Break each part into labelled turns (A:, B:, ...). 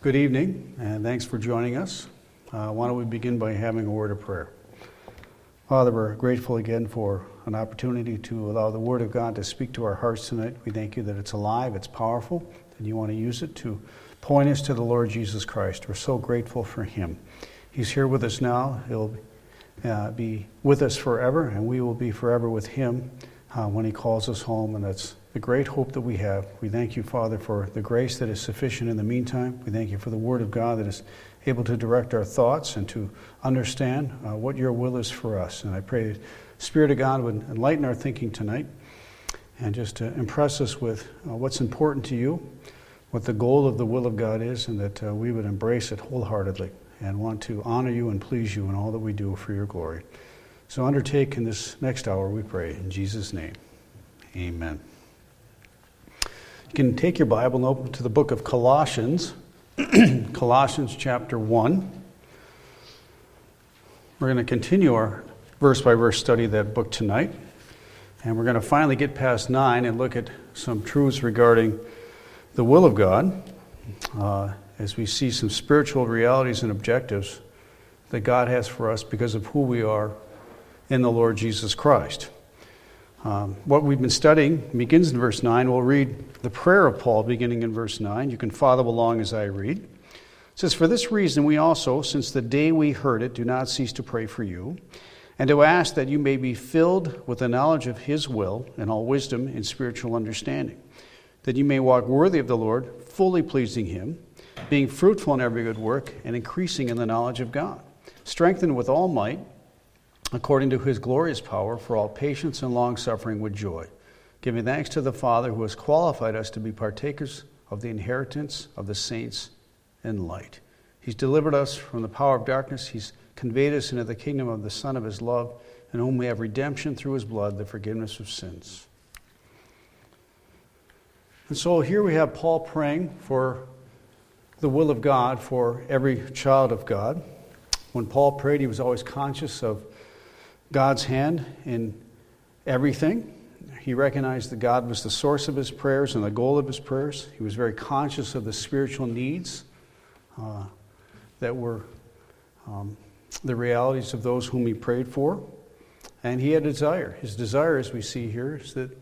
A: Good evening, and thanks for joining us. Why don't we begin by having a word of prayer. Father, we're grateful again for an opportunity to allow the Word of God to speak to our hearts tonight. We thank you that it's alive, it's powerful, and you want to use it to point us to the Lord Jesus Christ. We're so grateful for Him. He's here with us now. He'll be with us forever, and we will be forever with Him when He calls us home, and that's the great hope that we have. We thank you, Father, for the grace that is sufficient in the meantime. We thank you for the Word of God that is able to direct our thoughts and to understand what your will is for us. And I pray the Spirit of God would enlighten our thinking tonight and just to impress us with what's important to you, what the goal of the will of God is, and that we would embrace it wholeheartedly and want to honor you and please you in all that we do for your glory. So undertake in this next hour, we pray, in Jesus' name. Amen. You can take your Bible and open to the book of Colossians, Colossians chapter 1. We're going to continue our verse-by-verse study of that book tonight, and we're going to finally get past 9 and look at some truths regarding the will of God as we see some spiritual realities and objectives that God has for us because of who we are in the Lord Jesus Christ. What we've been studying begins in verse 9. We'll read the prayer of Paul beginning in verse 9. You can follow along as I read. It says, "For this reason we also, since the day we heard it, do not cease to pray for you, and to ask that you may be filled with the knowledge of His will and all wisdom and spiritual understanding, that you may walk worthy of the Lord, fully pleasing Him, being fruitful in every good work, and increasing in the knowledge of God, strengthened with all might, according to His glorious power, for all patience and long-suffering with joy, giving thanks to the Father who has qualified us to be partakers of the inheritance of the saints in light. He's delivered us from the power of darkness. He's conveyed us into the kingdom of the Son of His love, in whom we have redemption through His blood, the forgiveness of sins." And so here we have Paul praying for the will of God for every child of God. When Paul prayed, he was always conscious of God's hand in everything. He recognized that God was the source of his prayers and the goal of his prayers. He was very conscious of the spiritual needs that were the realities of those whom he prayed for. And he had a desire. His desire, as we see here, is that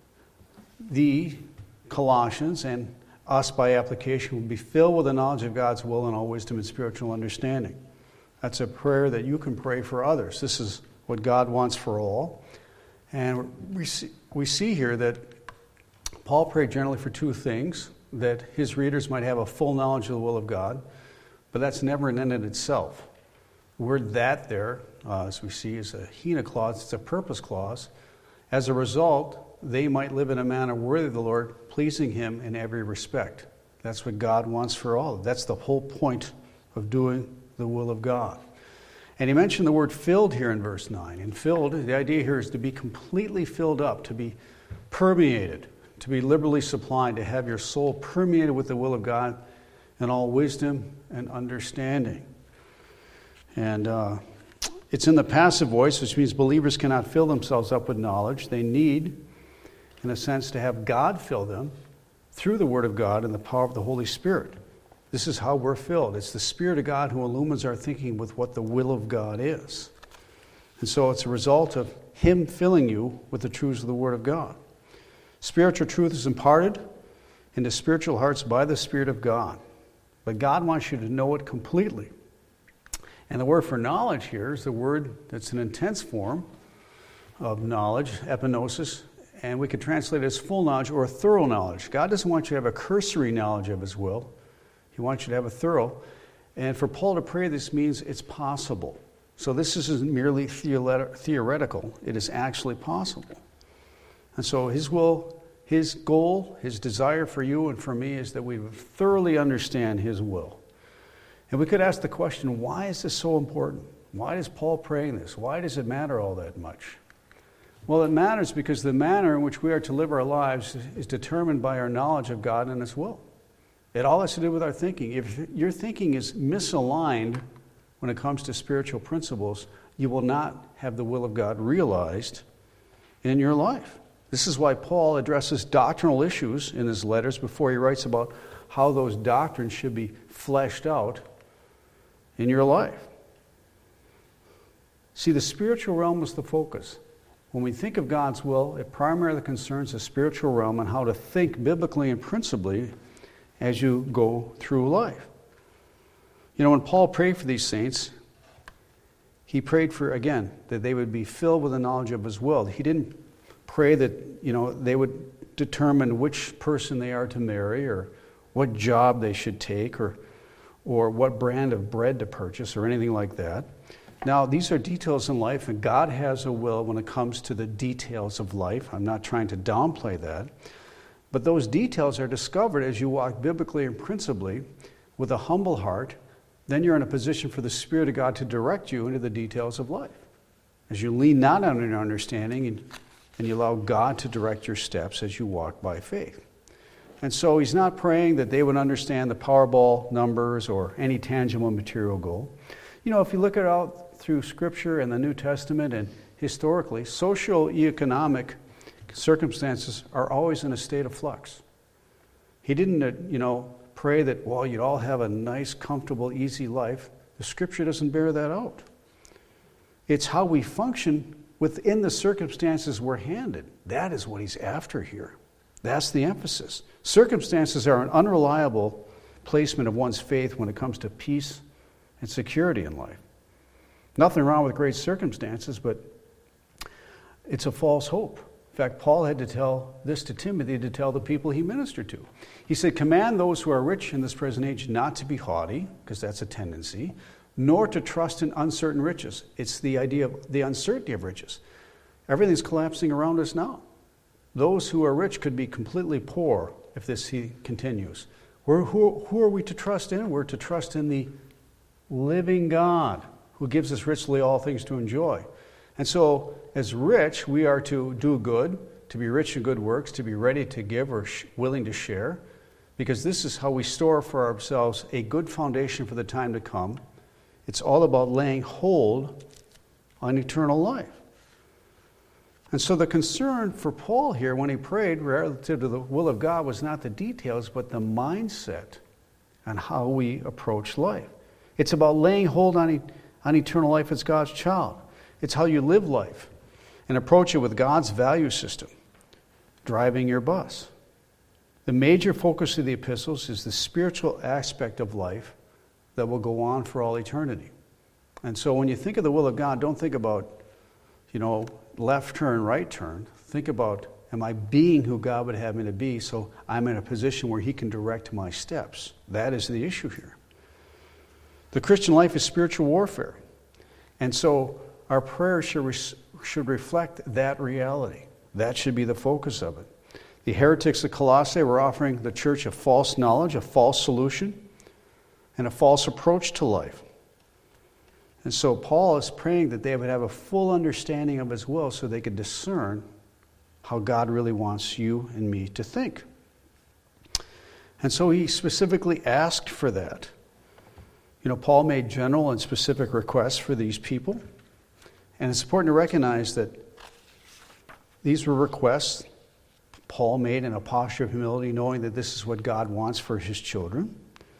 A: the Colossians and us by application will be filled with the knowledge of God's will and all wisdom and spiritual understanding. That's a prayer that you can pray for others. This is what God wants for all. And we see here that Paul prayed generally for two things: that his readers might have a full knowledge of the will of God, but that's never an end in itself. The word "that" there, as we see, is a hina clause. It's a purpose clause. As a result, they might live in a manner worthy of the Lord, pleasing Him in every respect. That's what God wants for all. That's the whole point of doing the will of God. And he mentioned the word "filled" here in verse 9. And filled, the idea here is to be completely filled up, to be permeated, to be liberally supplied, to have your soul permeated with the will of God and all wisdom and understanding. And it's in the passive voice, which means believers cannot fill themselves up with knowledge. They need, in a sense, to have God fill them through the Word of God and the power of the Holy Spirit. This is how we're filled. It's the Spirit of God who illumines our thinking with what the will of God is. And so it's a result of Him filling you with the truths of the Word of God. Spiritual truth is imparted into spiritual hearts by the Spirit of God. But God wants you to know it completely. And the word for knowledge here is the word that's an intense form of knowledge, epignosis, and we could translate it as full knowledge or thorough knowledge. God doesn't want you to have a cursory knowledge of His will. He wants you to have a thorough. And for Paul to pray, this means it's possible. So this isn't merely theoretical. It is actually possible. And so His will, His goal, His desire for you and for me is that we would thoroughly understand His will. And we could ask the question, why is this so important? Why is Paul praying this? Why does it matter all that much? Well, it matters because the manner in which we are to live our lives is determined by our knowledge of God and His will. It all has to do with our thinking. If your thinking is misaligned when it comes to spiritual principles, you will not have the will of God realized in your life. This is why Paul addresses doctrinal issues in his letters before he writes about how those doctrines should be fleshed out in your life. See, the spiritual realm is the focus. When we think of God's will, it primarily concerns the spiritual realm and how to think biblically and principally as you go through life. You know, when Paul prayed for these saints, he prayed for, again, that they would be filled with the knowledge of his will. He didn't pray that, they would determine which person they are to marry or what job they should take or what brand of bread to purchase or anything like that. Now, these are details in life, and God has a will when it comes to the details of life. I'm not trying to downplay that. But those details are discovered as you walk biblically and principally with a humble heart. Then you're in a position for the Spirit of God to direct you into the details of life. As you lean not on your understanding and you allow God to direct your steps as you walk by faith. And so he's not praying that they would understand the Powerball numbers or any tangible material goal. If you look at it out through Scripture and the New Testament and historically, socio-economic circumstances are always in a state of flux. He didn't, pray that, you'd all have a nice, comfortable, easy life. The Scripture doesn't bear that out. It's how we function within the circumstances we're handed. That is what he's after here. That's the emphasis. Circumstances are an unreliable placement of one's faith when it comes to peace and security in life. Nothing wrong with great circumstances, but it's a false hope. In fact, Paul had to tell this to Timothy to tell the people he ministered to. He said, command those who are rich in this present age not to be haughty, because that's a tendency, nor to trust in uncertain riches. It's the idea of the uncertainty of riches. Everything's collapsing around us now. Those who are rich could be completely poor if this continues. Who are we to trust in? We're to trust in the living God who gives us richly all things to enjoy. And so, as rich, we are to do good, to be rich in good works, to be ready to give or willing to share, because this is how we store for ourselves a good foundation for the time to come. It's all about laying hold on eternal life. And so the concern for Paul here when he prayed relative to the will of God was not the details, but the mindset on how we approach life. It's about laying hold on eternal life as God's child. It's how you live life and approach it with God's value system, driving your bus. The major focus of the epistles is the spiritual aspect of life that will go on for all eternity. And so when you think of the will of God, don't think about, left turn, right turn. Think about, am I being who God would have me to be so I'm in a position where he can direct my steps? That is the issue here. The Christian life is spiritual warfare. And so our prayers should reflect that reality. That should be the focus of it. The heretics of Colossae were offering the church a false knowledge, a false solution, and a false approach to life. And so Paul is praying that they would have a full understanding of his will so they could discern how God really wants you and me to think. And so he specifically asked for that. Paul made general and specific requests for these people. And it's important to recognize that these were requests Paul made in a posture of humility, knowing that this is what God wants for his children.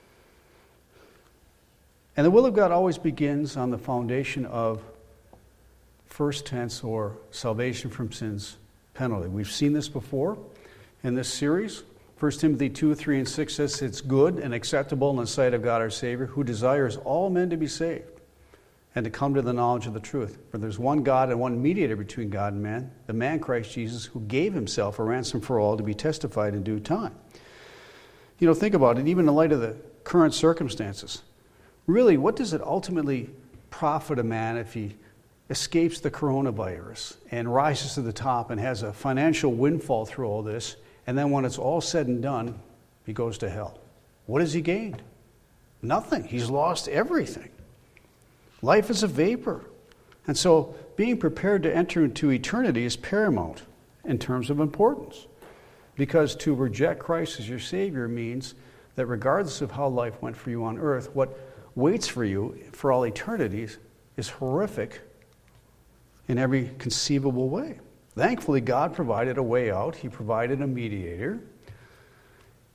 A: And the will of God always begins on the foundation of first tense or salvation from sin's penalty. We've seen this before in this series. 1 Timothy 2, 3, and 6 says, it's good and acceptable in the sight of God our Savior, who desires all men to be saved and to come to the knowledge of the truth. For there's one God and one mediator between God and man, the man Christ Jesus, who gave himself a ransom for all to be testified in due time. Think about it, even in light of the current circumstances. Really, what does it ultimately profit a man if he escapes the coronavirus and rises to the top and has a financial windfall through all this, and then when it's all said and done, he goes to hell? What has he gained? Nothing. He's lost everything. Life is a vapor. And so being prepared to enter into eternity is paramount in terms of importance. Because to reject Christ as your Savior means that regardless of how life went for you on earth, what waits for you for all eternity is horrific in every conceivable way. Thankfully, God provided a way out. He provided a mediator.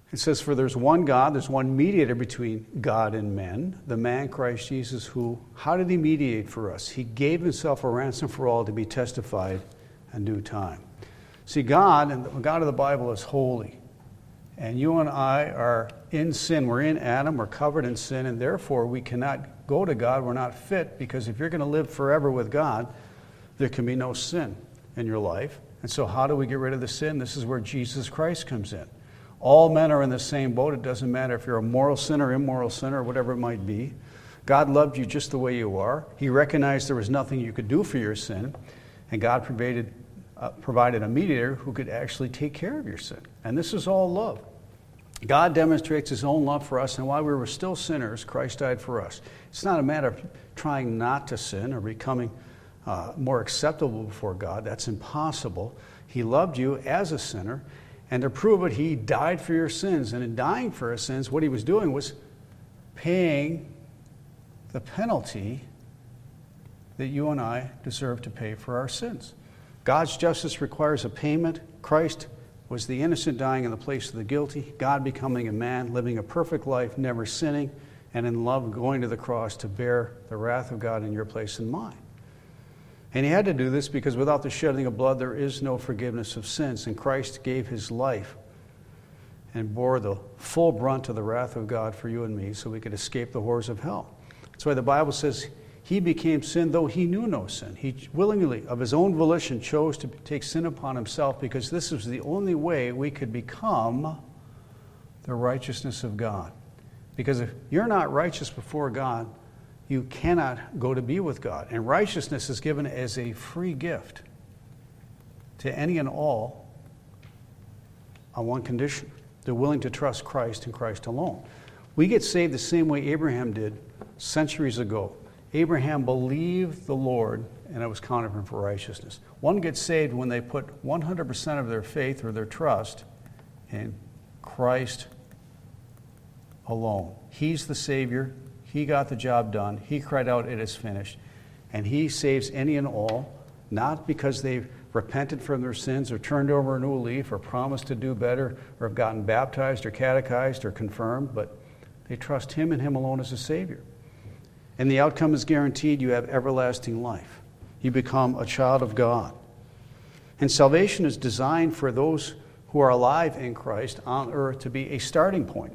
A: It says, for there's one God, there's one mediator between God and men, the man Christ Jesus, who, how did he mediate for us? He gave himself a ransom for all to be testified in due time. See, God, and the God of the Bible is holy. And you and I are in sin. We're in Adam, we're covered in sin, and therefore we cannot go to God. We're not fit, because if you're going to live forever with God, there can be no sin in your life. And so how do we get rid of the sin? This is where Jesus Christ comes in. All men are in the same boat. It doesn't matter if you're a moral sinner, immoral sinner, whatever it might be. God loved you just the way you are. He recognized there was nothing you could do for your sin, and God provided a mediator who could actually take care of your sin. And this is all love. God demonstrates his own love for us, and while we were still sinners, Christ died for us. It's not a matter of trying not to sin or becoming more acceptable before God. That's impossible. He loved you as a sinner, and to prove it, he died for your sins. And in dying for his sins, what he was doing was paying the penalty that you and I deserve to pay for our sins. God's justice requires a payment. Christ was the innocent dying in the place of the guilty, God becoming a man, living a perfect life, never sinning, and in love going to the cross to bear the wrath of God in your place and mine. And he had to do this because without the shedding of blood, there is no forgiveness of sins. And Christ gave his life and bore the full brunt of the wrath of God for you and me so we could escape the horrors of hell. That's why the Bible says he became sin though he knew no sin. He willingly, of his own volition, chose to take sin upon himself because this was the only way we could become the righteousness of God. Because if you're not righteous before God, you cannot go to be with God. And righteousness is given as a free gift to any and all on one condition. They're willing to trust Christ and Christ alone. We get saved the same way Abraham did centuries ago. Abraham believed the Lord, and it was counted for him for righteousness. One gets saved when they put 100% of their faith or their trust in Christ alone. He's the Savior. He got the job done. He cried out, "It is finished." And he saves any and all, not because they've repented from their sins or turned over a new leaf or promised to do better or have gotten baptized or catechized or confirmed, but they trust him and him alone as a Savior. And the outcome is guaranteed. You have everlasting life. You become a child of God. And salvation is designed for those who are alive in Christ on earth to be a starting point.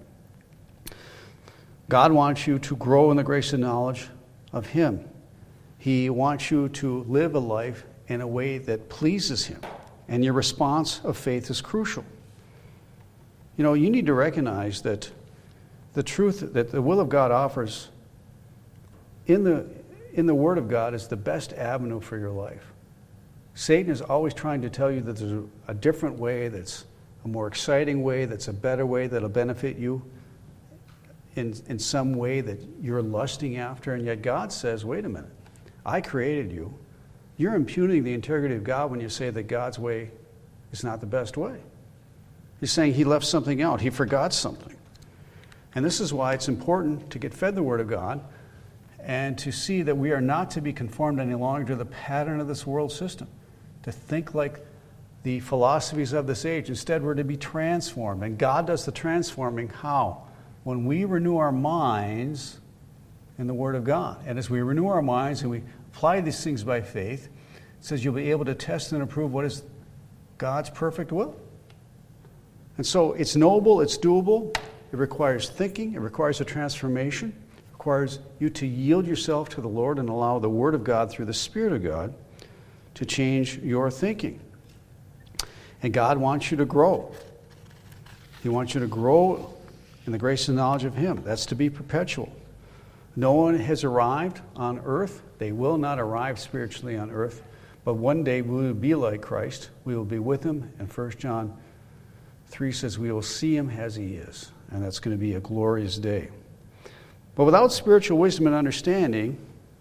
A: God wants you to grow in the grace and knowledge of him. He wants you to live a life in a way that pleases him. And your response of faith is crucial. You know, you need to recognize that the truth that the will of God offers in the Word of God is the best avenue for your life. Satan is always trying to tell you that there's a different way, that's a more exciting way, that's a better way, that'll benefit you in some way that you're lusting after. And yet God says, wait a minute, I created you. You're impugning the integrity of God when you say that God's way is not the best way. He's saying he left something out. He forgot something. And this is why it's important to get fed the Word of God and to see that we are not to be conformed any longer to the pattern of this world system, to think like the philosophies of this age. Instead, we're to be transformed. And God does the transforming. How? When we renew our minds in the Word of God. And as we renew our minds and we apply these things by faith, it says you'll be able to test and approve what is God's perfect will. And so it's noble, it's doable, it requires thinking, it requires a transformation, it requires you to yield yourself to the Lord and allow the Word of God through the Spirit of God to change your thinking. And God wants you to grow. He wants you to grow in the grace and knowledge of him. That's to be perpetual. No one has arrived on earth. They will not arrive spiritually on earth. But one day we will be like Christ. We will be with him. And 1 John 3 says we will see him as he is. And that's going to be a glorious day. But without spiritual wisdom and understanding,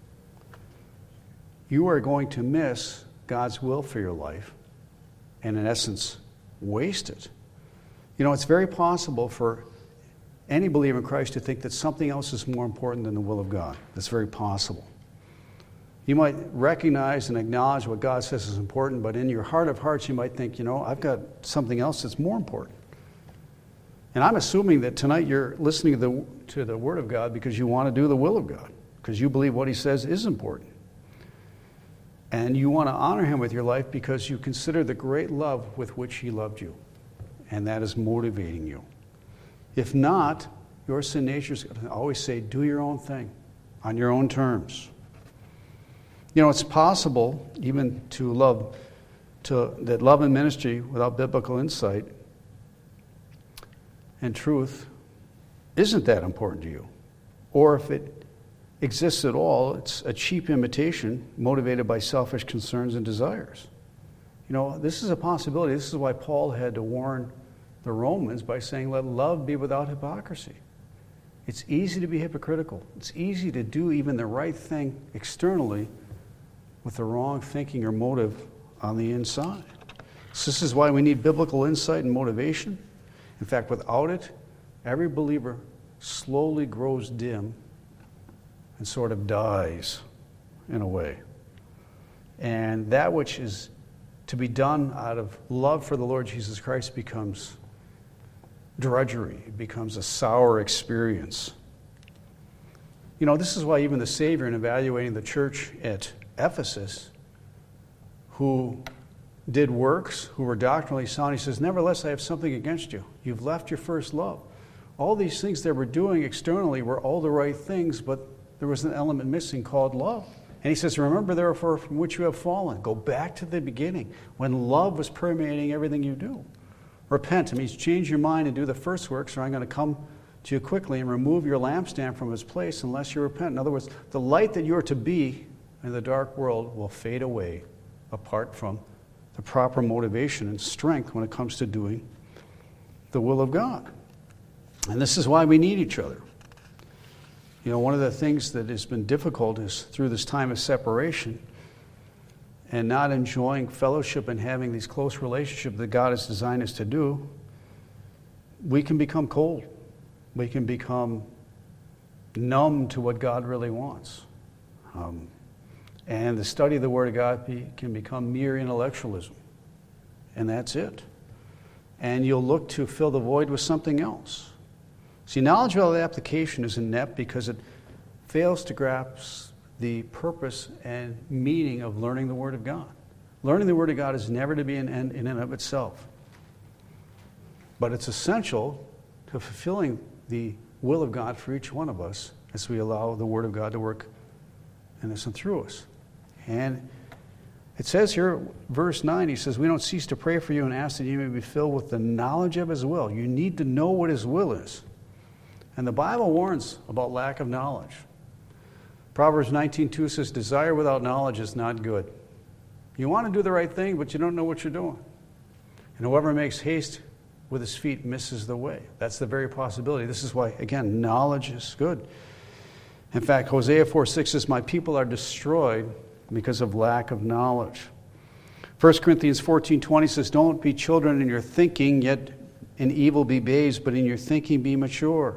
A: you are going to miss God's will for your life and, in essence, waste it. You know, it's very possible for any believer in Christ to think that something else is more important than the will of God. That's very possible. You might recognize and acknowledge what God says is important, but in your heart of hearts you might think, you know, I've got something else that's more important. And I'm assuming that tonight you're listening to the Word of God because you want to do the will of God, because you believe what He says is important. And you want to honor Him with your life because you consider the great love with which He loved you. And that is motivating you. If not, your sin nature is going to always say, do your own thing on your own terms. You know, it's possible even that love and ministry without biblical insight and truth isn't that important to you. Or if it exists at all, it's a cheap imitation motivated by selfish concerns and desires. You know, this is a possibility. This is why Paul had to warn the Romans by saying, let love be without hypocrisy. It's easy to be hypocritical. It's easy to do even the right thing externally with the wrong thinking or motive on the inside. So this is why we need biblical insight and motivation. In fact, without it, every believer slowly grows dim and sort of dies in a way. And that which is to be done out of love for the Lord Jesus Christ becomes drudgery. It becomes a sour experience. You know, this is why even the Savior, in evaluating the church at Ephesus, who did works, who were doctrinally sound, he says, nevertheless, I have something against you. You've left your first love. All these things they were doing externally were all the right things, but there was an element missing called love. And he says, remember therefore from which you have fallen. Go back to the beginning when love was permeating everything you do. Repent. It means change your mind and do the first works, or I'm going to come to you quickly and remove your lampstand from its place unless you repent. In other words, the light that you're to be in the dark world will fade away apart from the proper motivation and strength when it comes to doing the will of God. And this is why we need each other. You know, one of the things that has been difficult is through this time of separation and not enjoying fellowship and having these close relationships that God has designed us to do, we can become cold. We can become numb to what God really wants. And the study of the Word of God can become mere intellectualism. And that's it. And you'll look to fill the void with something else. See, knowledge without application is inept because it fails to grasp the purpose and meaning of learning the Word of God. Learning the Word of God is never to be an end in and of itself. But it's essential to fulfilling the will of God for each one of us as we allow the Word of God to work in us and through us. And it says here, verse 9, he says, we don't cease to pray for you and ask that you may be filled with the knowledge of His will. You need to know what His will is. And the Bible warns about lack of knowledge. Proverbs 19:2 says, desire without knowledge is not good. You want to do the right thing, but you don't know what you're doing. And whoever makes haste with his feet misses the way. That's the very possibility. This is why, again, knowledge is good. In fact, Hosea 4:6 says, my people are destroyed because of lack of knowledge. 1 Corinthians 14:20 says, don't be children in your thinking, yet in evil be babes, but in your thinking be mature.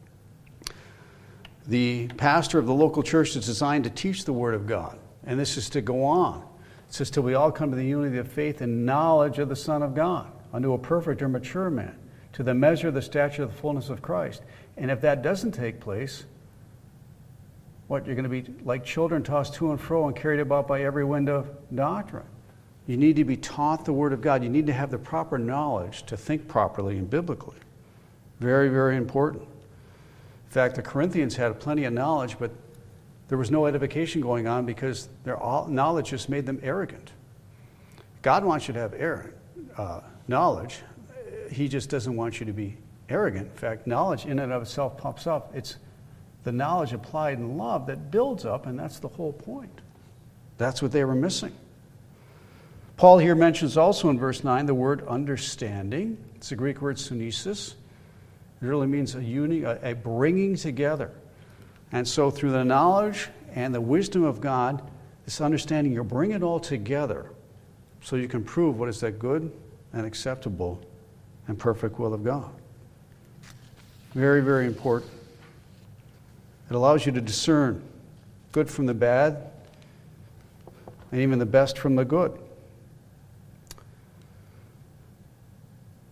A: The pastor of the local church is designed to teach the Word of God, and this is to go on. It says, till we all come to the unity of faith and knowledge of the Son of God, unto a perfect or mature man, to the measure of the stature of the fullness of Christ. And if that doesn't take place, what, you're going to be like children tossed to and fro and carried about by every wind of doctrine. You need to be taught the Word of God. You need to have the proper knowledge to think properly and biblically. Very, very important. In fact, the Corinthians had plenty of knowledge, but there was no edification going on because their knowledge just made them arrogant. God wants you to have knowledge. He just doesn't want you to be arrogant. In fact, knowledge in and of itself pops up. It's the knowledge applied in love that builds up, and that's the whole point. That's what they were missing. Paul here mentions also in verse 9 the word understanding. It's the Greek word sunesis. It really means a bringing together. And so through the knowledge and the wisdom of God, this understanding, you bring it all together so you can prove what is that good and acceptable and perfect will of God. Very, very important. It allows you to discern good from the bad and even the best from the good.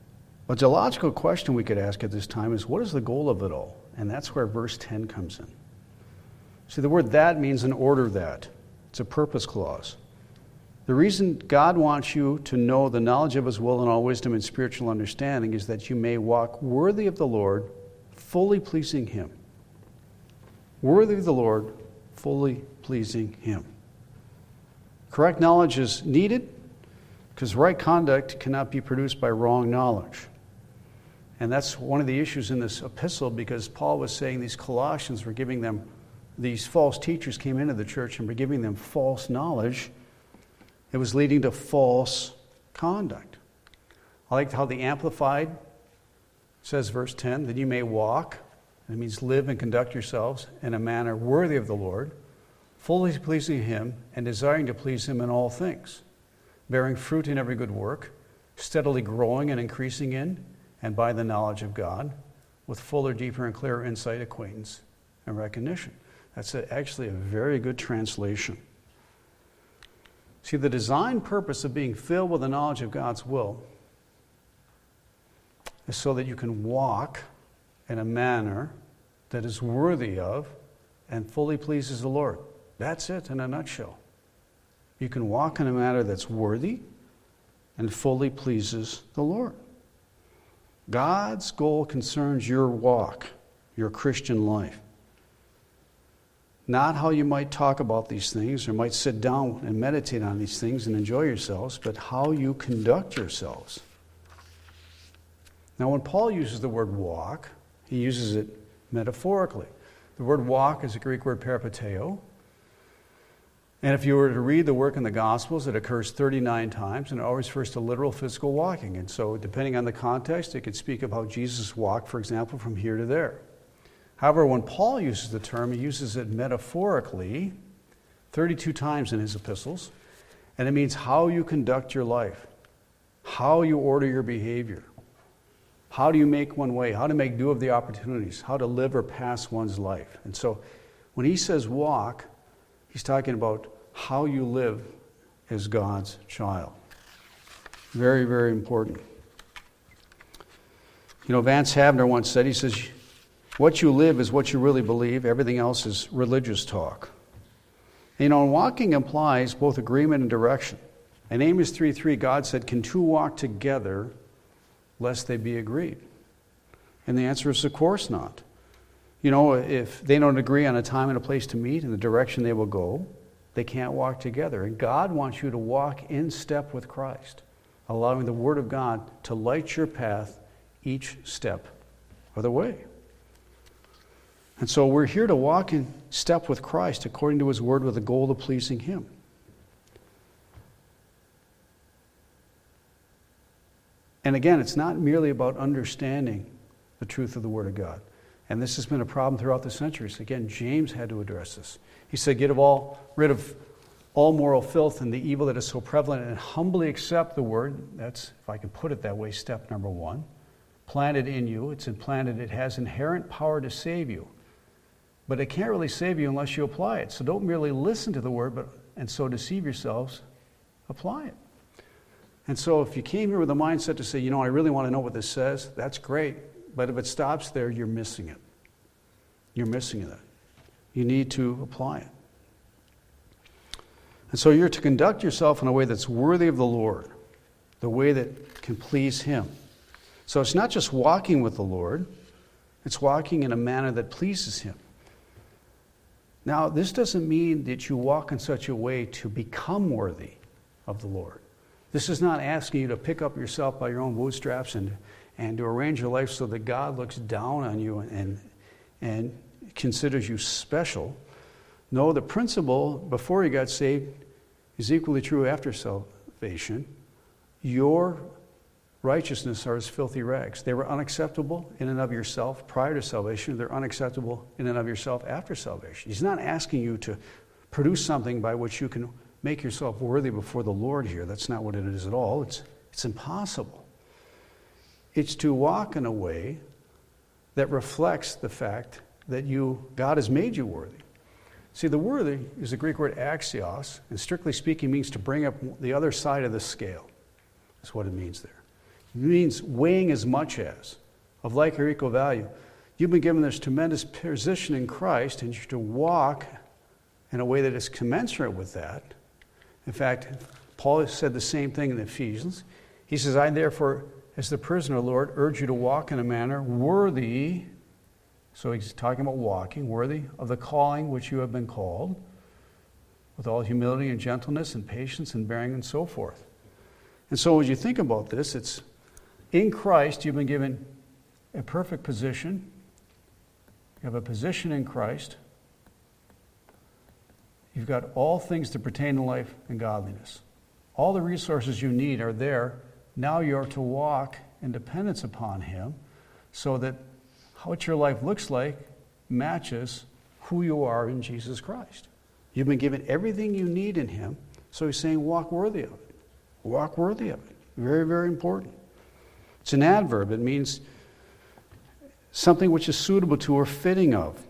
A: But the logical question we could ask at this time is, what is the goal of it all? And that's where verse 10 comes in. See, the word that means an order that. It's a purpose clause. The reason God wants you to know the knowledge of his will and all wisdom and spiritual understanding is that you may walk worthy of the Lord, fully pleasing him. Worthy of the Lord, fully pleasing him. Correct knowledge is needed because right conduct cannot be produced by wrong knowledge. And that's one of the issues in this epistle, because Paul was saying these Colossians were giving them, these false teachers came into the church and were giving them false knowledge. It was leading to false conduct. I like how the Amplified says, verse 10, that you may walk, and it means live and conduct yourselves in a manner worthy of the Lord, fully pleasing him and desiring to please him in all things, bearing fruit in every good work, steadily growing and increasing in and by the knowledge of God, with fuller, deeper, and clearer insight, acquaintance, and recognition. That's actually a very good translation. See, the design purpose of being filled with the knowledge of God's will is so that you can walk in a manner that is worthy of and fully pleases the Lord. That's it in a nutshell. You can walk in a manner that's worthy and fully pleases the Lord. God's goal concerns your walk, your Christian life. Not how you might talk about these things or might sit down and meditate on these things and enjoy yourselves, but how you conduct yourselves. Now, when Paul uses the word walk, he uses it metaphorically. The word walk is a Greek word peripateo. And if you were to read the work in the Gospels, it occurs 39 times, and it always refers to literal physical walking. And so, depending on the context, it could speak of how Jesus walked, for example, from here to there. However, when Paul uses the term, he uses it metaphorically 32 times in his epistles, and it means how you conduct your life, how you order your behavior, how do you make one way, how to make do of the opportunities, how to live or pass one's life. And so, when he says walk, he's talking about how you live as God's child. Very, very important. You know, Vance Havner once said, he says, what you live is what you really believe. Everything else is religious talk. And, you know, walking implies both agreement and direction. In Amos 3:3, God said, can two walk together lest they be agreed? And the answer is, of course not. You know, if they don't agree on a time and a place to meet and the direction they will go, they can't walk together. And God wants you to walk in step with Christ, allowing the Word of God to light your path each step of the way. And so we're here to walk in step with Christ according to his Word with the goal of pleasing him. And again, it's not merely about understanding the truth of the Word of God. And this has been a problem throughout the centuries. Again, James had to address this. He said, get rid of all moral filth and the evil that is so prevalent, and humbly accept the Word. That's, if I can put it that way, step number one. Planted in you. It's implanted. It has inherent power to save you. But it can't really save you unless you apply it. So don't merely listen to the Word and so deceive yourselves. Apply it. And so if you came here with a mindset to say, you know, I really want to know what this says, that's great. But if it stops there, you're missing it. You're missing it. You need to apply it. And so you're to conduct yourself in a way that's worthy of the Lord, the way that can please him. So it's not just walking with the Lord, it's walking in a manner that pleases him. Now, this doesn't mean that you walk in such a way to become worthy of the Lord. This is not asking you to pick up yourself by your own bootstraps and to arrange your life so that God looks down on you and considers you special. No, the principle before you got saved is equally true after salvation. Your righteousness are as filthy rags. They were unacceptable in and of yourself prior to salvation. They're unacceptable in and of yourself after salvation. He's not asking you to produce something by which you can make yourself worthy before the Lord here. That's not what it is at all. It's impossible. It's to walk in a way that reflects the fact that God has made you worthy. See, the worthy is the Greek word axios, and strictly speaking means to bring up the other side of the scale. That's what it means there. It means weighing as much as, of like or equal value. You've been given this tremendous position in Christ, and you're to walk in a way that is commensurate with that. In fact, Paul said the same thing in Ephesians. He says, I therefore, as the prisoner, Lord, urge you to walk in a manner worthy, so he's talking about walking, worthy of the calling which you have been called, with all humility and gentleness and patience and bearing and so forth. And so as you think about this, it's in Christ you've been given a perfect position. You have a position in Christ. You've got all things that pertain to life and godliness. All the resources you need are there. Now you're to walk in dependence upon Him so that what your life looks like matches who you are in Jesus Christ. You've been given everything you need in Him, so He's saying walk worthy of it. Walk worthy of it. Very, very important. It's an adverb. It means something which is suitable to or fitting of.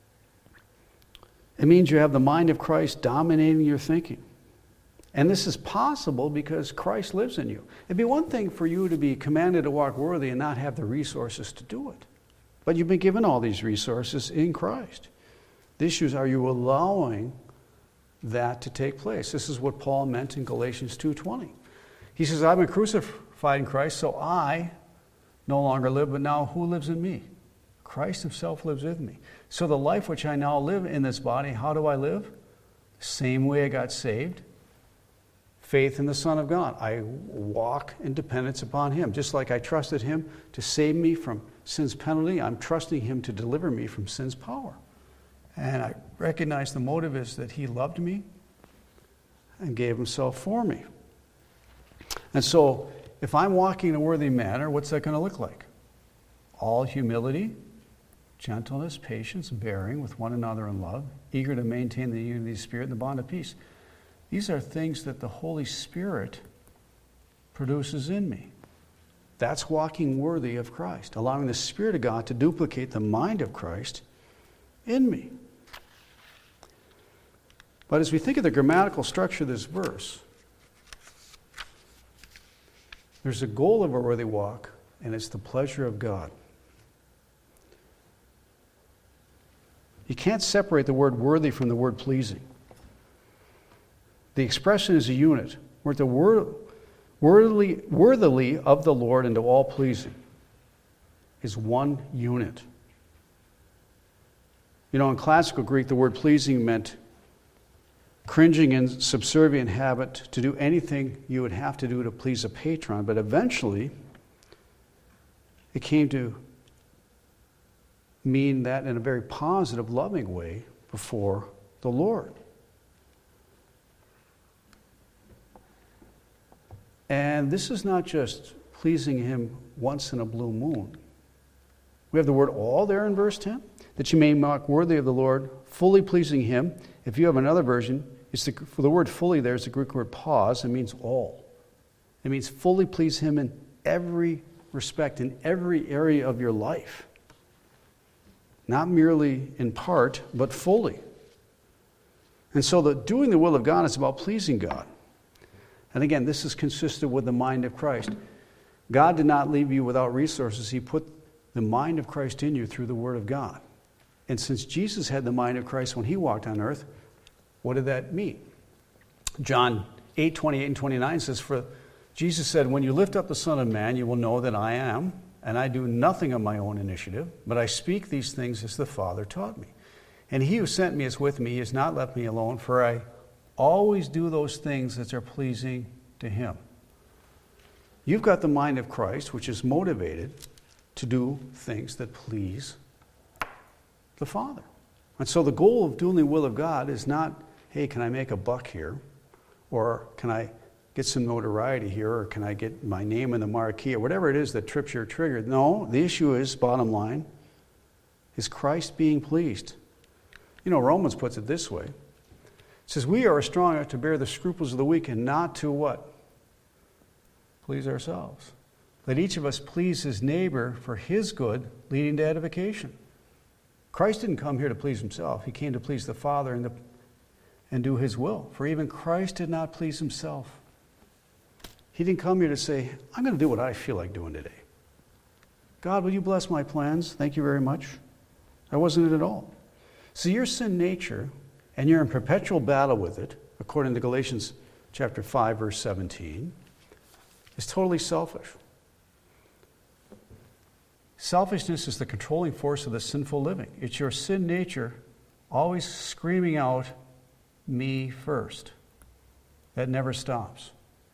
A: It means you have the mind of Christ dominating your thinking. And this is possible because Christ lives in you. It'd be one thing for you to be commanded to walk worthy and not have the resources to do it. But you've been given all these resources in Christ. The issue is, are you allowing that to take place? This is what Paul meant in Galatians 2:20. He says, I've been crucified in Christ, so I no longer live, but now who lives in me? Christ Himself lives in me. So the life which I now live in this body, how do I live? The same way I got saved. Faith in the Son of God. I walk in dependence upon Him. Just like I trusted Him to save me from sin's penalty, I'm trusting Him to deliver me from sin's power. And I recognize the motive is that He loved me and gave Himself for me. And so, if I'm walking in a worthy manner, what's that going to look like? All humility, gentleness, patience, bearing with one another in love, eager to maintain the unity of the Spirit and the bond of peace. These are things that the Holy Spirit produces in me. That's walking worthy of Christ, allowing the Spirit of God to duplicate the mind of Christ in me. But as we think of the grammatical structure of this verse, there's a goal of a worthy walk, and it's the pleasure of God. You can't separate the word worthy from the word pleasing. The expression is a unit. We're to worthily of the Lord and to all pleasing is one unit. You know, in classical Greek, the word pleasing meant cringing and subservient habit to do anything you would have to do to please a patron, but eventually it came to mean that in a very positive, loving way before the Lord. And this is not just pleasing Him once in a blue moon. We have the word all there in verse 10, that you may walk worthy of the Lord, fully pleasing Him. If you have another version, for the word fully there is the Greek word pause. It means all. It means fully please Him in every respect, in every area of your life. Not merely in part, but fully. And so doing the will of God is about pleasing God. And again, this is consistent with the mind of Christ. God did not leave you without resources. He put the mind of Christ in you through the Word of God. And since Jesus had the mind of Christ when He walked on earth, what did that mean? John 8:28 and 29 says, For Jesus said, when you lift up the Son of Man, you will know that I am, and I do nothing of my own initiative, but I speak these things as the Father taught me. And He who sent me is with me. He has not left me alone, for I always do those things that are pleasing to Him. You've got the mind of Christ, which is motivated to do things that please the Father. And so the goal of doing the will of God is not, hey, can I make a buck here? Or can I get some notoriety here? Or can I get my name in the marquee? Or whatever it is that trips your trigger. No, the issue is, bottom line, is Christ being pleased. You know, Romans puts it this way. It says, we are strong enough to bear the scruples of the weak and not to what? Please ourselves. Let each of us please his neighbor for his good, leading to edification. Christ didn't come here to please Himself. He came to please the Father and do His will. For even Christ did not please Himself. He didn't come here to say, I'm going to do what I feel like doing today. God, will you bless my plans? Thank you very much. That wasn't it at all. See, your sin nature, and you're in perpetual battle with it, according to Galatians chapter 5, verse 17, is totally selfish. Selfishness is the controlling force of the sinful living. It's your sin nature always screaming out, me first. That never stops.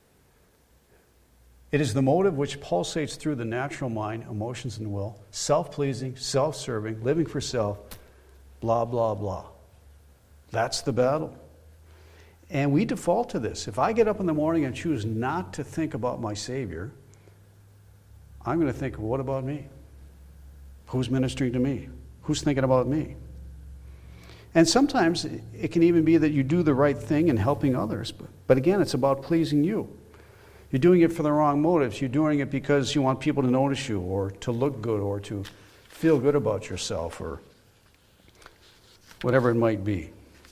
A: It is the motive which pulsates through the natural mind, emotions, and will, self-pleasing, self-serving, living for self, blah, blah, blah. That's the battle. And we default to this. If I get up in the morning and choose not to think about my Savior, I'm going to think, what about me? Who's ministering to me? Who's thinking about me? And sometimes it can even be that you do the right thing in helping others. But again, it's about pleasing you. You're doing it for the wrong motives. You're doing it because you want people to notice you or to look good or to feel good about yourself or whatever it might be.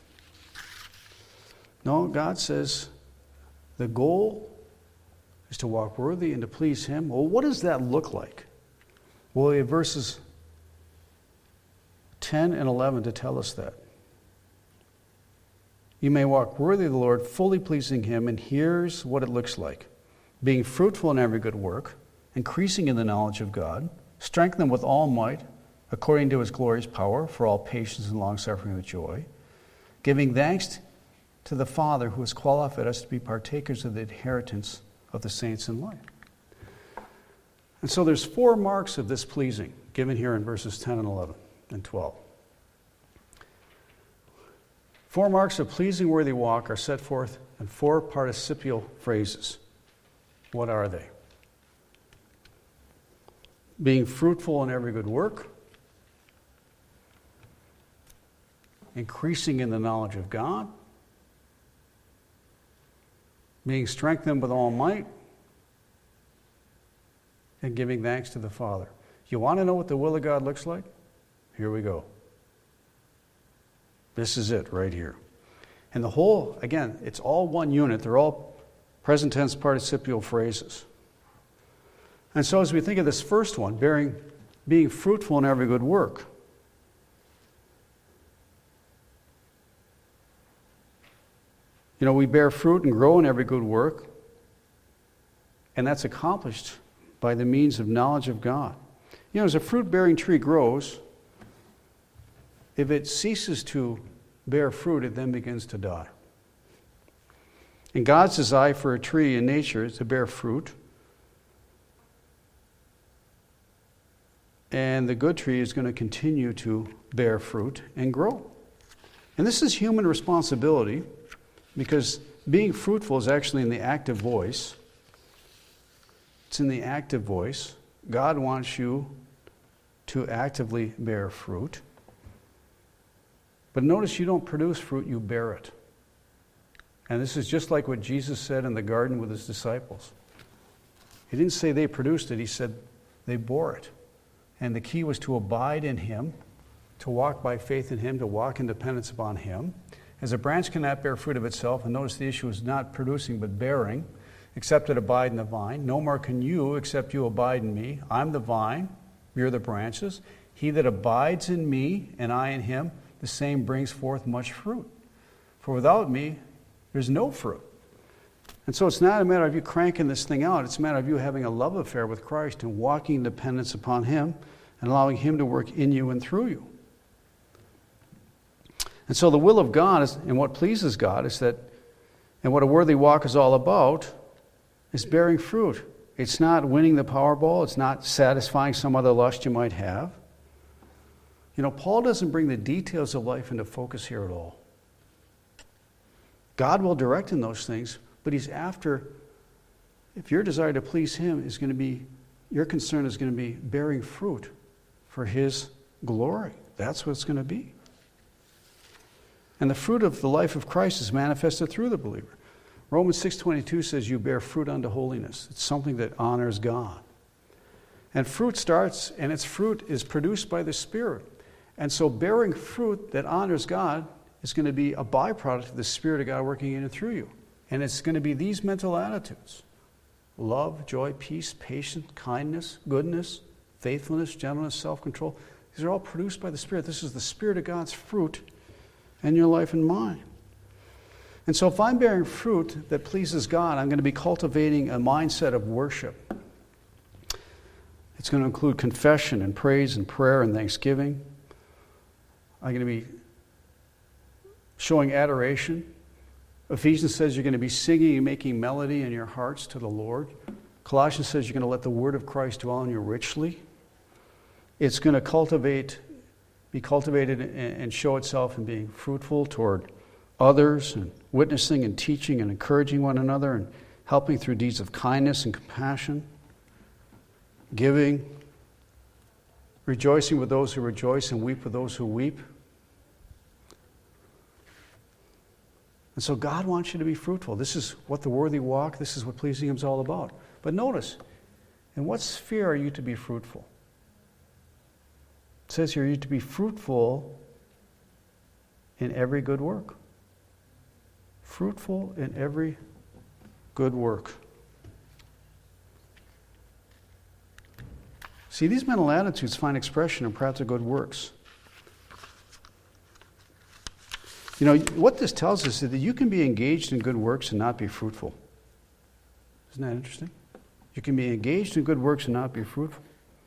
A: No, God says the goal is to walk worthy and to please Him. Well, what does that look like? Well, we have verses 10 and 11 to tell us that. You may walk worthy of the Lord, fully pleasing Him, and here's what it looks like. Being fruitful in every good work, increasing in the knowledge of God, strengthened with all might, according to His glorious power, for all patience and long-suffering with joy, giving thanks to the Father who has qualified us to be partakers of the inheritance of the saints in light. And so there's 4 marks of this pleasing, given here in verses 10 and 11 and 12. 4 marks of pleasing worthy walk are set forth in 4 participial phrases. What are they? Being fruitful in every good work, increasing in the knowledge of God, being strengthened with all might, and giving thanks to the Father. You want to know what the will of God looks like? Here we go. This is it right here. And the whole, again, it's all one unit. They're all present tense participial phrases. And so as we think of this first one, being fruitful in every good work, you know, we bear fruit and grow in every good work, and that's accomplished by the means of knowledge of God. You know, as a fruit-bearing tree grows, if it ceases to bear fruit, it then begins to die. And God's desire for a tree in nature is to bear fruit. And the good tree is going to continue to bear fruit and grow. And this is human responsibility because being fruitful is actually in the active voice. It's in the active voice. God wants you to actively bear fruit. But notice you don't produce fruit, you bear it. And this is just like what Jesus said in the garden with His disciples. He didn't say they produced it, He said they bore it. And the key was to abide in Him, to walk by faith in Him, to walk in dependence upon Him. As a branch cannot bear fruit of itself, and notice the issue is not producing but bearing, except it abide in the vine. No more can you, except you abide in me. I'm the vine, you're the branches. He that abides in me, and I in him, the same brings forth much fruit. For without me, there's no fruit. And so it's not a matter of you cranking this thing out. It's a matter of you having a love affair with Christ and walking in dependence upon Him and allowing Him to work in you and through you. And so the will of God is, and what pleases God is that, and what a worthy walk is all about, is bearing fruit. It's not winning the Powerball. It's not satisfying some other lust you might have. You know, Paul doesn't bring the details of life into focus here at all. God will direct in those things, but He's after, if your desire to please Him is going to be, your concern is going to be bearing fruit for His glory. That's what it's going to be. And the fruit of the life of Christ is manifested through the believer. Romans 6:22 says you bear fruit unto holiness. It's something that honors God. And fruit starts, and its fruit is produced by the Spirit. And so bearing fruit that honors God is going to be a byproduct of the Spirit of God working in and through you. And it's going to be these mental attitudes. love, joy, peace, patience, kindness, goodness, faithfulness, gentleness, self-control. These are all produced by the Spirit. This is the Spirit of God's fruit in your life and mine. And so if I'm bearing fruit that pleases God, I'm going to be cultivating a mindset of worship. It's going to include confession and praise and prayer and thanksgiving. I'm going to be showing adoration. Ephesians says you're going to be singing and making melody in your hearts to the Lord. Colossians says you're going to let the word of Christ dwell in you richly. It's going to be cultivated and show itself in being fruitful toward others and witnessing and teaching and encouraging one another and helping through deeds of kindness and compassion, giving, rejoicing with those who rejoice and weep with those who weep. And so God wants you to be fruitful. This is what the worthy walk, this is what pleasing Him is all about. But notice, in what sphere are you to be fruitful? It says here, you're to be fruitful in every good work. Fruitful in every good work. See, these mental attitudes find expression in practical good works. You know, what this tells us is that you can be engaged in good works and not be fruitful. Isn't that interesting? You can be engaged in good works and not be fruitful.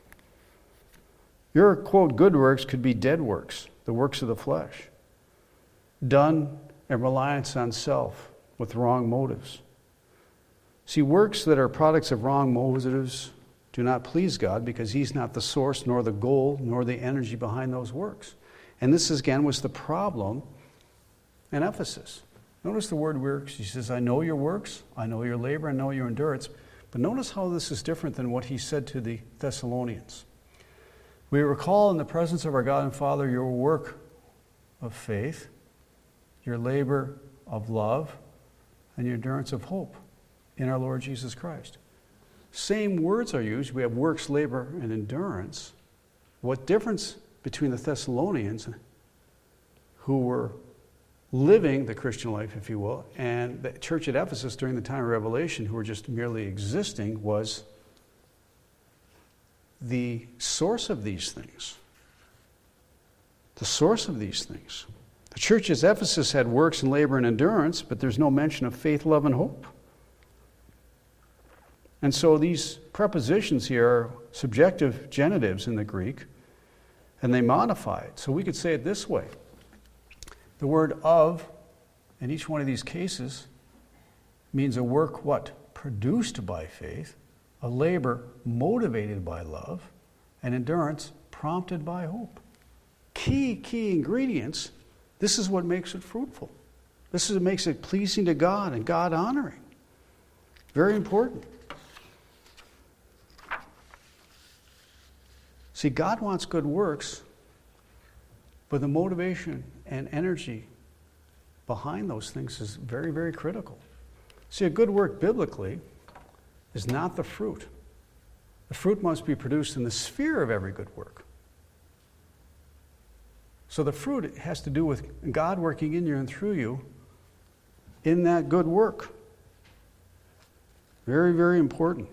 A: Your, quote, good works could be dead works, the works of the flesh, done in reliance on self with wrong motives. See, works that are products of wrong motives do not please God because He's not the source, nor the goal, nor the energy behind those works. And this, again, was the problem in Ephesus. Notice the word works. He says, I know your works, I know your labor, I know your endurance. But notice how this is different than what he said to the Thessalonians. We recall in the presence of our God and Father your work of faith, your labor of love, and your endurance of hope in our Lord Jesus Christ. Same words are used. We have works, labor, and endurance. What difference between the Thessalonians, who were living the Christian life, if you will, and the church at Ephesus during the time of Revelation, who were just merely existing, was the source of these things. The source of these things. The church at Ephesus had works and labor and endurance, but there's no mention of faith, love, and hope. And so these prepositions here are subjective genitives in the Greek, and they modify it. So we could say it this way. The word of, in each one of these cases, means a work, what? Produced by faith, a labor motivated by love, and endurance prompted by hope. Key ingredients. This is what makes it fruitful. This is what makes it pleasing to God and God honoring. Very important. See, God wants good works, but the motivation and energy behind those things is very, very critical. See, a good work biblically is not the fruit. The fruit must be produced in the sphere of every good work. So the fruit has to do with God working in you and through you in that good work. Very, very important.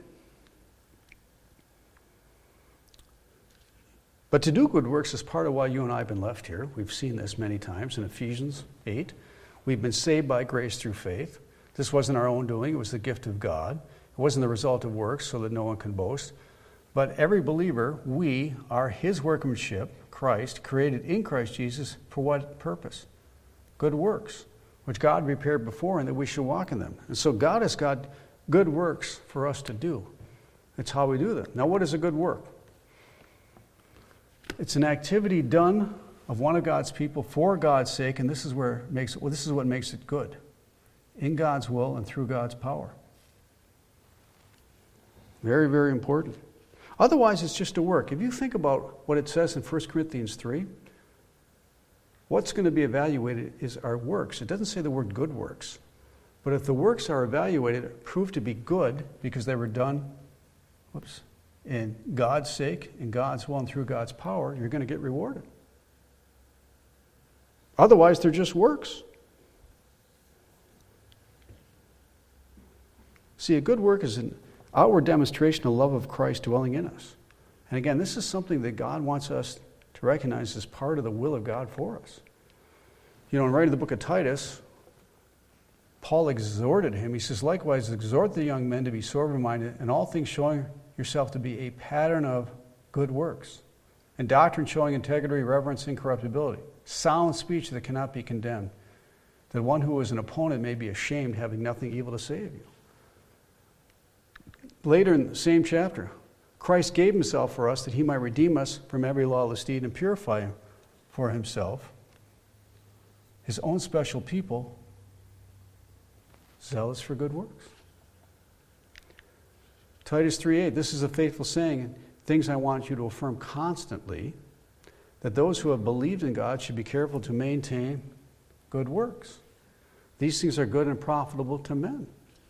A: But to do good works is part of why you and I have been left here. We've seen this many times in Ephesians 8. We've been saved by grace through faith. This wasn't our own doing. It was the gift of God. It wasn't the result of works so that no one can boast. But every believer, we are His workmanship, Christ, created in Christ Jesus for what purpose? Good works, which God prepared before and that we should walk in them. And so God has got good works for us to do. It's how we do them. Now, what is a good work? It's an activity done of one of God's people for God's sake, and this is what makes it good. In God's will and through God's power. Very, very important. Otherwise, it's just a work. If you think about what it says in 1 Corinthians 3, what's going to be evaluated is our works. It doesn't say the word good works. But if the works are evaluated, prove to be good because they were done in God's sake, in God's will, and through God's power, you're going to get rewarded. Otherwise, they're just works. See, a good work is outward demonstration of love of Christ dwelling in us. And again, this is something that God wants us to recognize as part of the will of God for us. You know, in writing the book of Titus, Paul exhorted him. He says, likewise, exhort the young men to be sober-minded, in all things showing yourself to be a pattern of good works, and doctrine showing integrity, reverence, incorruptibility, sound speech that cannot be condemned, that one who is an opponent may be ashamed, having nothing evil to say of you. Later in the same chapter, Christ gave himself for us that he might redeem us from every lawless deed and purify for himself his own special people, zealous for good works. Titus 3:8, this is a faithful saying, things I want you to affirm constantly, that those who have believed in God should be careful to maintain good works. These things are good and profitable to men.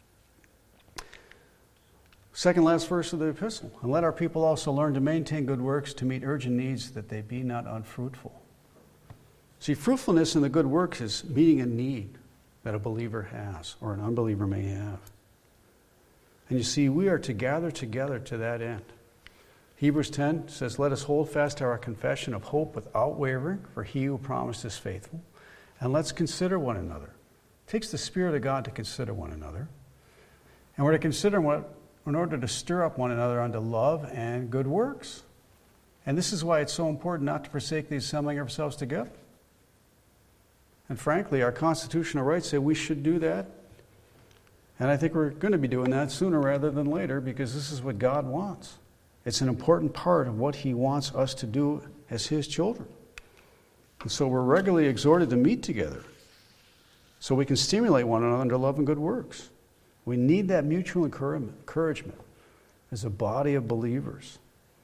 A: Second last verse of the epistle. And let our people also learn to maintain good works, to meet urgent needs, that they be not unfruitful. See, fruitfulness in the good works is meeting a need that a believer has or an unbeliever may have. And you see, we are to gather together to that end. Hebrews 10 says, let us hold fast to our confession of hope without wavering, for he who promised is faithful. And let's consider one another. It takes the Spirit of God to consider one another. And we're to consider what in order to stir up one another unto love and good works. And this is why it's so important not to forsake the assembling of ourselves together. And frankly, our constitutional rights say we should do that. And I think we're going to be doing that sooner rather than later, because this is what God wants. It's an important part of what he wants us to do as his children. And so we're regularly exhorted to meet together so we can stimulate one another to love and good works. We need that mutual encouragement as a body of believers.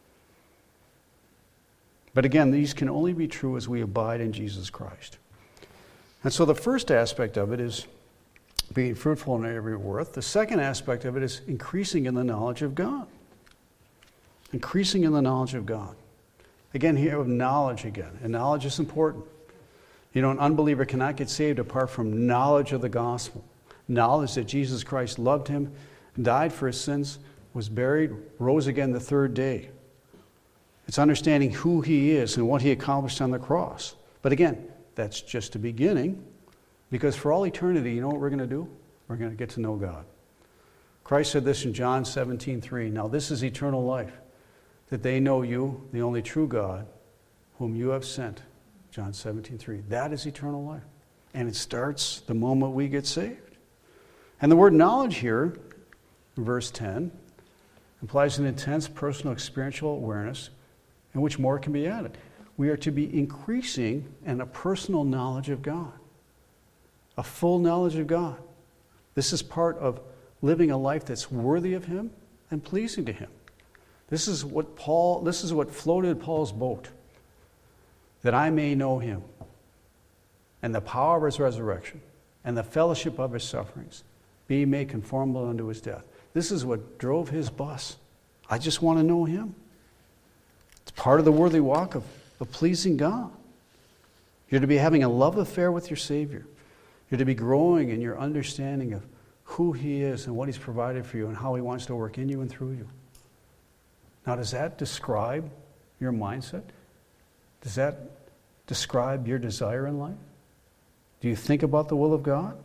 A: But again, these can only be true as we abide in Jesus Christ. And so the first aspect of it is being fruitful in every work. The second aspect of it is increasing in the knowledge of God. Increasing in the knowledge of God. Again, here with knowledge again. And knowledge is important. You know, an unbeliever cannot get saved apart from knowledge of the gospel. Knowledge that Jesus Christ loved him, died for his sins, was buried, rose again the third day. It's understanding who he is and what he accomplished on the cross. But again, that's just the beginning, because for all eternity, you know what we're going to do? We're going to get to know God. Christ said this in John 17:3. Now this is eternal life, that they know you, the only true God, whom you have sent. John 17:3. That is eternal life. And it starts the moment we get saved. And the word knowledge here, in verse 10, implies an intense personal experiential awareness in which more can be added. We are to be increasing in a personal knowledge of God, a full knowledge of God. This is part of living a life that's worthy of him and pleasing to him. This is what floated Paul's boat, that I may know him and the power of his resurrection and the fellowship of his sufferings, be made conformable unto his death. This is what drove his bus. I just want to know him. It's part of the worthy walk of pleasing God. You're to be having a love affair with your Savior. You're to be growing in your understanding of who he is and what he's provided for you and how he wants to work in you and through you. Now, does that describe your mindset? Does that describe your desire in life? Do you think about the will of God?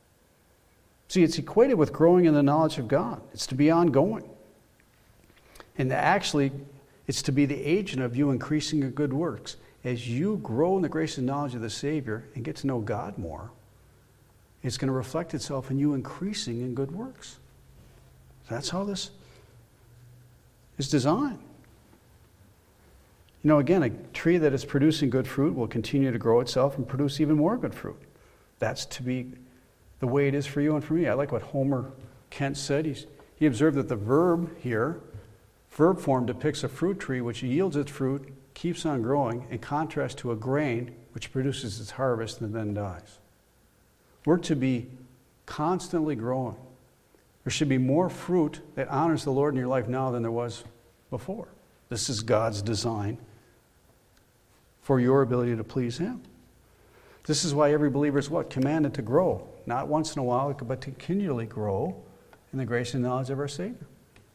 A: See, it's equated with growing in the knowledge of God. It's to be ongoing. And actually, it's to be the agent of you increasing in good works. As you grow in the grace and knowledge of the Savior and get to know God more, it's going to reflect itself in you increasing in good works. That's how this is designed. You know, again, a tree that is producing good fruit will continue to grow itself and produce even more good fruit. That's to be the way it is for you and for me. I like what Homer Kent said. He observed that the verb here, verb form, depicts a fruit tree which yields its fruit, keeps on growing, in contrast to a grain which produces its harvest and then dies. We're to be constantly growing. There should be more fruit that honors the Lord in your life now than there was before. This is God's design for your ability to please him. This is why every believer is what? Commanded to grow. Not once in a while, but to continually grow in the grace and knowledge of our Savior.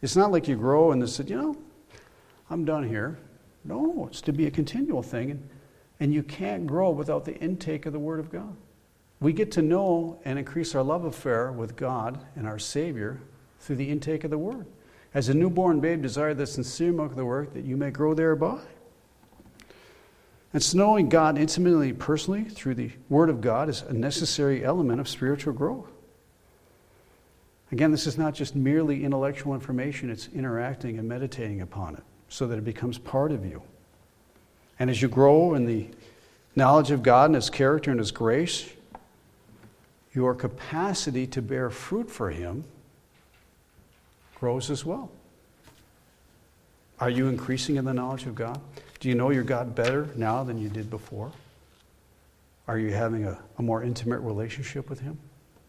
A: It's not like you grow and they said, I'm done here. No, it's to be a continual thing. And you can't grow without the intake of the Word of God. We get to know and increase our love affair with God and our Savior through the intake of the Word. As a newborn babe, desire the sincere milk of the Word that you may grow thereby. And so knowing God intimately, personally, through the Word of God is a necessary element of spiritual growth. Again, this is not just merely intellectual information, it's interacting and meditating upon it so that it becomes part of you. And as you grow in the knowledge of God and His character and His grace, your capacity to bear fruit for Him grows as well. Are you increasing in the knowledge of God? Do you know your God better now than you did before? Are you having a more intimate relationship with Him?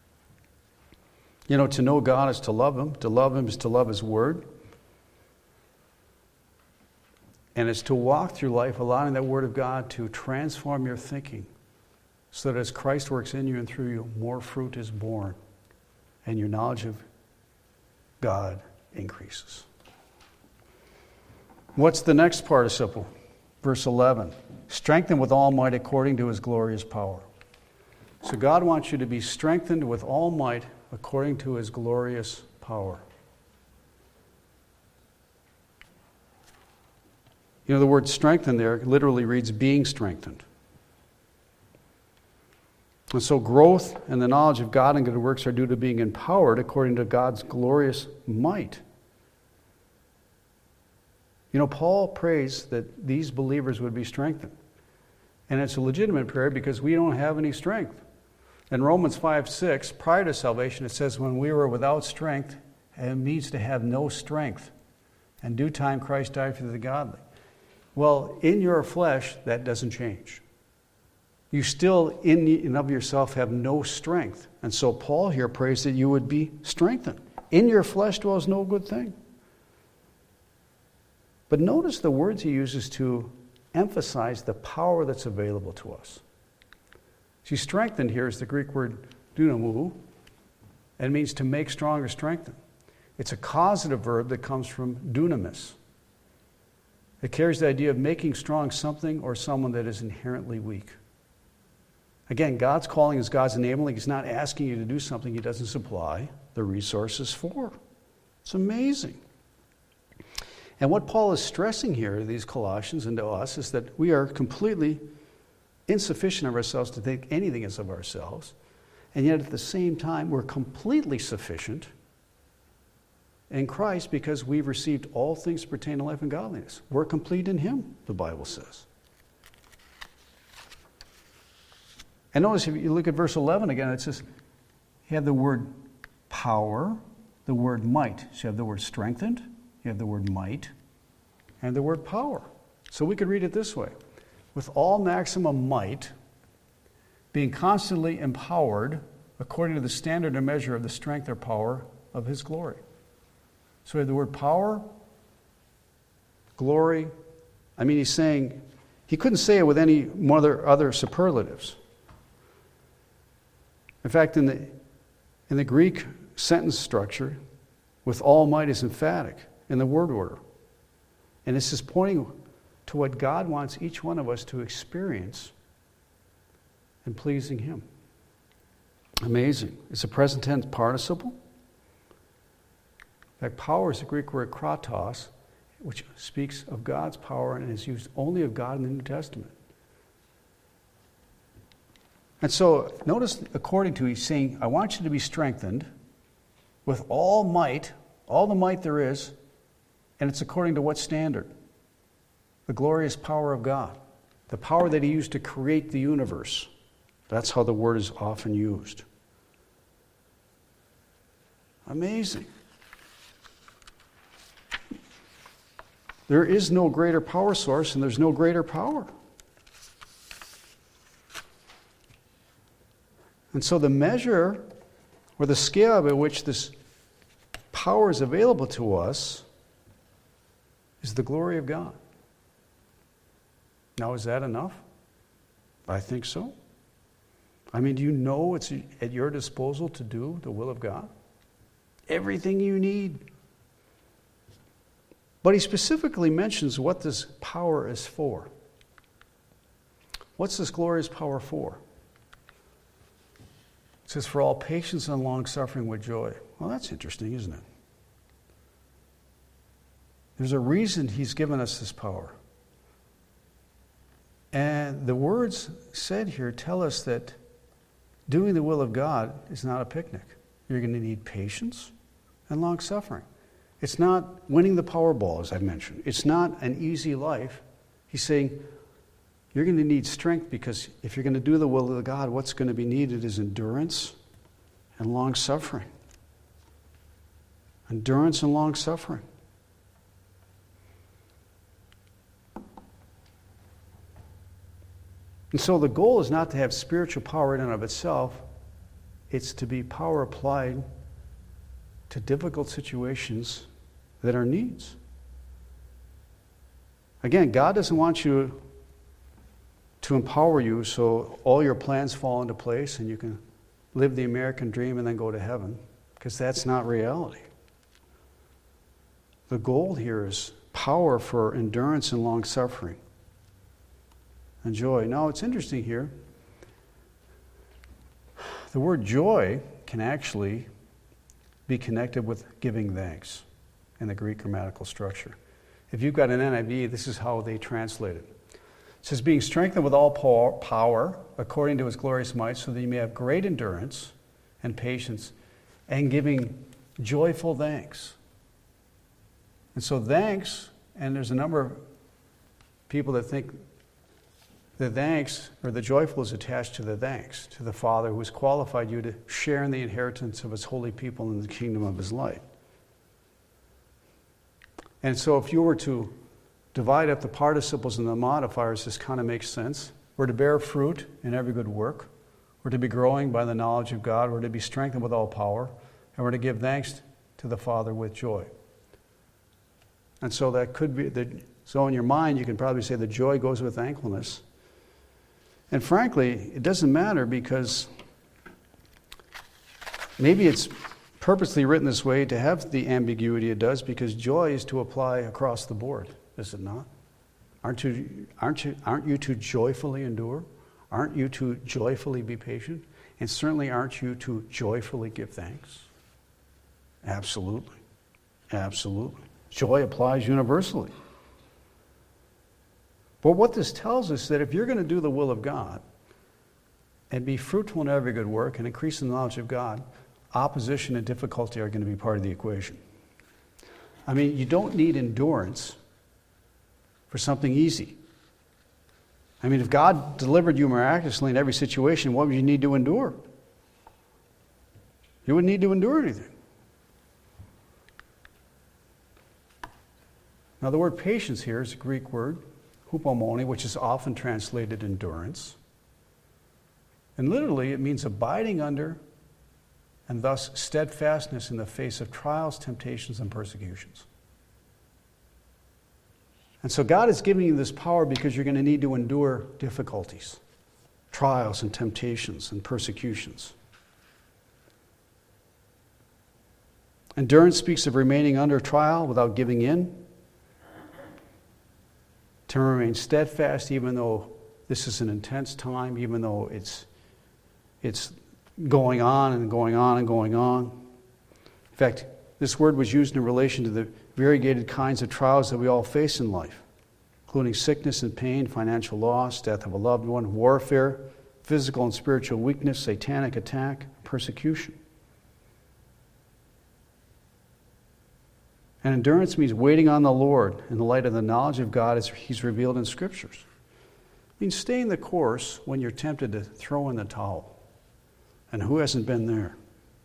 A: To know God is to love Him. To love Him is to love His Word. And it's to walk through life allowing that Word of God to transform your thinking so that as Christ works in you and through you, more fruit is born and your knowledge of God increases. What's the next participle? Verse 11. Strengthened with all might according to His glorious power. So God wants you to be strengthened with all might according to His glorious power. The word strengthened there literally reads being strengthened. And so growth and the knowledge of God and good works are due to being empowered according to God's glorious might. Paul prays that these believers would be strengthened. And it's a legitimate prayer because we don't have any strength. In Romans 5:6, prior to salvation, it says, when we were without strength, it means to have no strength. In due time, Christ died for the godly. Well, in your flesh, that doesn't change. You still, in and of yourself, have no strength. And so Paul here prays that you would be strengthened. In your flesh dwells no good thing. But notice the words he uses to emphasize the power that's available to us. See, strengthened here is the Greek word dunamou, and it means to make strong or strengthen. It's a causative verb that comes from dunamis. It carries the idea of making strong something or someone that is inherently weak. Again, God's calling is God's enabling. He's not asking you to do something He doesn't supply the resources for. It's amazing. And what Paul is stressing here to these Colossians and to us is that we are completely insufficient of ourselves to think anything as of ourselves, and yet at the same time we're completely sufficient in Christ because we've received all things that pertain to life and godliness. We're complete in Him, the Bible says. And notice if you look at verse 11 again, it says you have the word power, the word might. So you have the word strengthened, you have the word might, and the word power. So we could read it this way. With all maximum might, being constantly empowered according to the standard and measure of the strength or power of His glory. So we have the word power, glory. He's saying, he couldn't say it with any other superlatives. In fact, in the Greek sentence structure, with all might is emphatic in the word order. And this is pointing to what God wants each one of us to experience in pleasing Him. Amazing. It's a present tense participle. In fact, power is the Greek word kratos, which speaks of God's power and is used only of God in the New Testament. And so, notice, according to, he's saying, I want you to be strengthened with all might, all the might there is, and it's according to what standard? The glorious power of God. The power that He used to create the universe. That's how the word is often used. Amazing. There is no greater power source and there's no greater power. And so the measure or the scale by which this power is available to us is the glory of God. Now, is that enough? I think so. Do you know it's at your disposal to do the will of God? Everything you need. But he specifically mentions what this power is for. What's this glorious power for? It says, for all patience and long-suffering with joy. Well, that's interesting, isn't it? There's a reason he's given us this power. And the words said here tell us that doing the will of God is not a picnic. You're going to need patience and long-suffering. It's not winning the Powerball, as I mentioned. It's not an easy life. He's saying you're going to need strength, because if you're going to do the will of God, what's going to be needed is endurance and long-suffering. Endurance and long-suffering. And so the goal is not to have spiritual power in and of itself. It's to be power applied to difficult situations that are needs. Again, God doesn't want you to empower you so all your plans fall into place and you can live the American dream and then go to heaven, because that's not reality. The goal here is power for endurance and long-suffering and joy. Now, it's interesting here. The word joy can actually be connected with giving thanks in the Greek grammatical structure. If you've got an NIV, this is how they translate it. It says, being strengthened with all power according to his glorious might, so that you may have great endurance and patience, and giving joyful thanks. And so thanks, and there's a number of people that think the thanks, or the joyful, is attached to the thanks, to the Father who has qualified you to share in the inheritance of his holy people in the kingdom of his light. And so if you were to divide up the participles and the modifiers, this kind of makes sense. We're to bear fruit in every good work. We're to be growing by the knowledge of God. We're to be strengthened with all power. And we're to give thanks to the Father with joy. And so that could be, so in your mind you can probably say the joy goes with thankfulness. And frankly, it doesn't matter, because maybe it's purposely written this way to have the ambiguity it does, because joy is to apply across the board, is it not? Aren't you to joyfully endure? Aren't you to joyfully be patient? And certainly aren't you to joyfully give thanks? Absolutely. Absolutely. Joy applies universally. But what this tells us is that if you're going to do the will of God and be fruitful in every good work and increase in the knowledge of God, opposition and difficulty are going to be part of the equation. I mean, you don't need endurance for something easy. I mean, if God delivered you miraculously in every situation, what would you need to endure? You wouldn't need to endure anything. Now, the word patience here is a Greek word, hupomone, which is often translated endurance. And literally, it means abiding under and thus steadfastness in the face of trials, temptations, and persecutions. And so God is giving you this power because you're going to need to endure difficulties, trials, and temptations, and persecutions. Endurance speaks of remaining under trial without giving in, to remain steadfast even though this is an intense time, even though it's going on and going on and going on. In fact, this word was used in relation to the variegated kinds of trials that we all face in life, including sickness and pain, financial loss, death of a loved one, warfare, physical and spiritual weakness, satanic attack, persecution. And endurance means waiting on the Lord in the light of the knowledge of God as he's revealed in Scriptures. It means staying the course when you're tempted to throw in the towel. And who hasn't been there?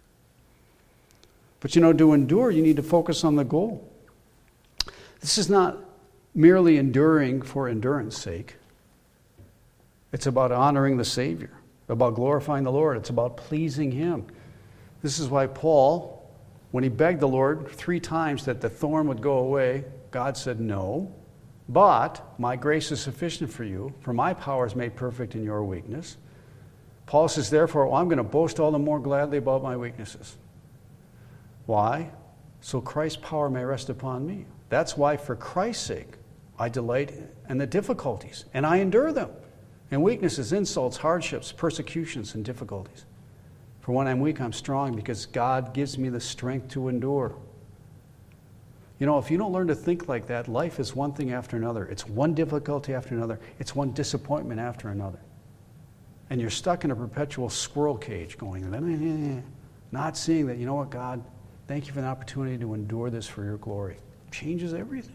A: But to endure, you need to focus on the goal. This is not merely enduring for endurance sake. It's about honoring the Savior, about glorifying the Lord. It's about pleasing him. This is why Paul, when he begged the Lord 3 times that the thorn would go away, God said, no, but my grace is sufficient for you, for my power is made perfect in your weakness. Paul says, therefore, I'm going to boast all the more gladly about my weaknesses. Why? So Christ's power may rest upon me. That's why, for Christ's sake, I delight in the difficulties, and I endure them, and weaknesses, insults, hardships, persecutions, and difficulties. For when I'm weak, I'm strong, because God gives me the strength to endure. You know, if you don't learn to think like that, life is one thing after another. It's one difficulty after another. It's one disappointment after another. And you're stuck in a perpetual squirrel cage going, not seeing that, you know what, God, thank you for the opportunity to endure this for your glory. Changes everything.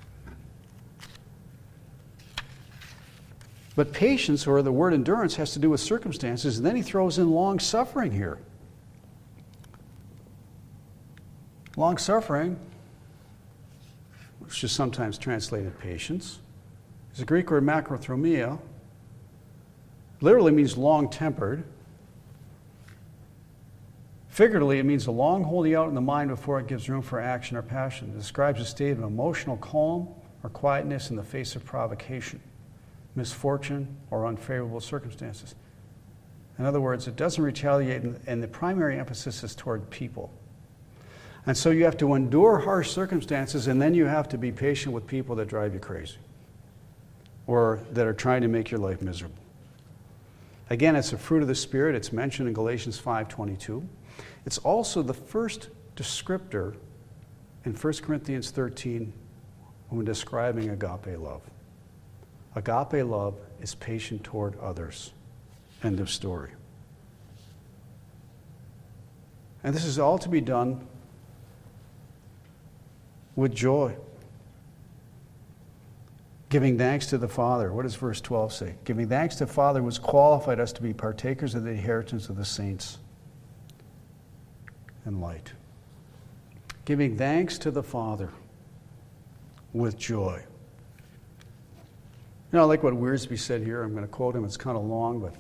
A: But patience, or the word endurance, has to do with circumstances, and then he throws in long suffering here. Long suffering, which is sometimes translated patience, is a Greek word macrothromia. Literally means long-tempered. Figuratively, it means a long holding out in the mind before it gives room for action or passion. It describes a state of emotional calm or quietness in the face of provocation, misfortune, or unfavorable circumstances. In other words, it doesn't retaliate, and the primary emphasis is toward people. And so you have to endure harsh circumstances, and then you have to be patient with people that drive you crazy or that are trying to make your life miserable. Again, it's a fruit of the Spirit. It's mentioned in Galatians 5:22. It's also the first descriptor in 1 Corinthians 13 when describing agape love. Agape love is patient toward others. End of story. And this is all to be done with joy. Giving thanks to the Father. What does verse 12 say? Giving thanks to the Father who has qualified us to be partakers of the inheritance of the saints in light. Giving thanks to the Father with joy. You know, I like what Wiersbe said here. I'm going to quote him. It's kind of long, but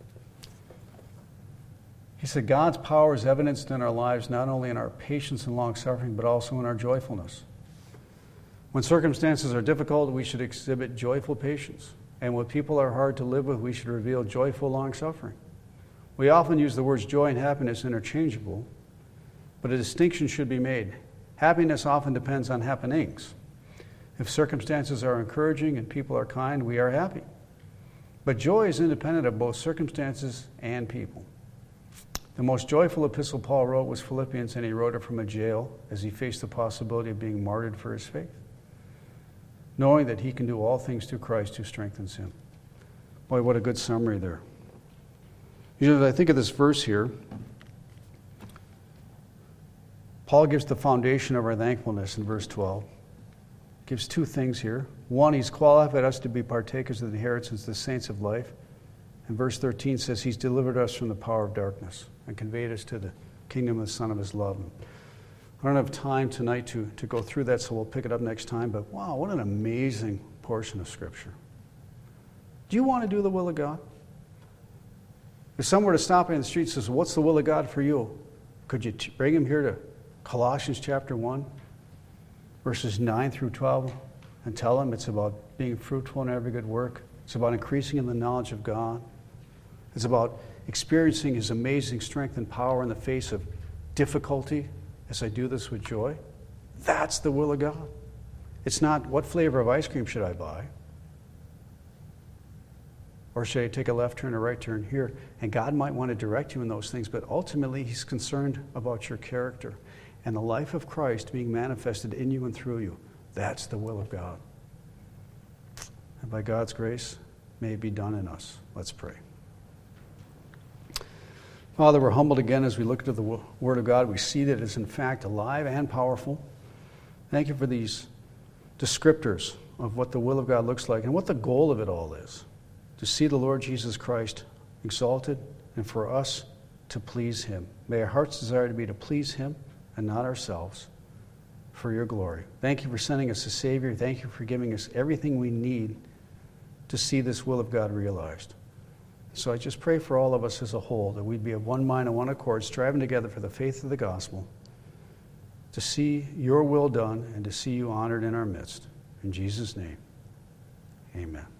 A: he said, God's power is evidenced in our lives not only in our patience and long-suffering, but also in our joyfulness. When circumstances are difficult, we should exhibit joyful patience. And when people are hard to live with, we should reveal joyful long-suffering. We often use the words joy and happiness interchangeable, but a distinction should be made. Happiness often depends on happenings. If circumstances are encouraging and people are kind, we are happy. But joy is independent of both circumstances and people. The most joyful epistle Paul wrote was Philippians, and he wrote it from a jail as he faced the possibility of being martyred for his faith, knowing that he can do all things through Christ who strengthens him. Boy, what a good summary there. You know, as I think of this verse here, Paul gives the foundation of our thankfulness in verse 12. Gives two things here. One, he's qualified us to be partakers of the inheritance of the saints of life. And verse 13 says he's delivered us from the power of darkness and conveyed us to the kingdom of the Son of his love. I don't have time tonight to go through that, so we'll pick it up next time. But wow, what an amazing portion of Scripture. Do you want to do the will of God? If someone were to stop you in the street and says, what's the will of God for you? Could you bring him here to Colossians chapter 1, verses 9 through 12, and tell him it's about being fruitful in every good work? It's about increasing in the knowledge of God. It's about experiencing his amazing strength and power in the face of difficulty as I do this with joy. That's the will of God. It's not what flavor of ice cream should I buy? Or should I take a left turn or right turn here? And God might want to direct you in those things, but ultimately he's concerned about your character and the life of Christ being manifested in you and through you. That's the will of God. And by God's grace, may it be done in us. Let's pray. Father, we're humbled again as we look to the Word of God. We see that it is in fact alive and powerful. Thank you for these descriptors of what the will of God looks like and what the goal of it all is. To see the Lord Jesus Christ exalted and for us to please him. May our heart's desire to be to please him and not ourselves for your glory. Thank you for sending us a Savior. Thank you for giving us everything we need to see this will of God realized. So I just pray for all of us as a whole that we'd be of one mind and one accord, striving together for the faith of the gospel, to see your will done and to see you honored in our midst. In Jesus' name, amen.